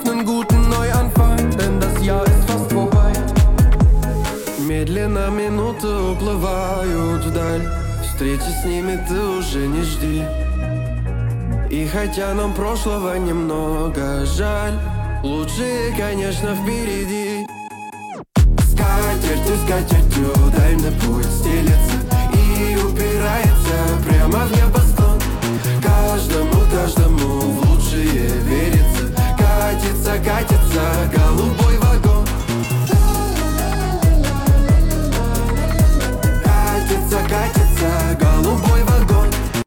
nen guten Neuanfang, denn das Jahr ist fast vorbei. Медленно минуты уплывают вдаль, встречи с ними ты уже не жди. И хотя нам прошлого немного жаль, лучшее, конечно, впереди. Скатертью, скатертью дальний путь стелется и упирается прямо в небосклон. Каждому, каждому в лучшее верит.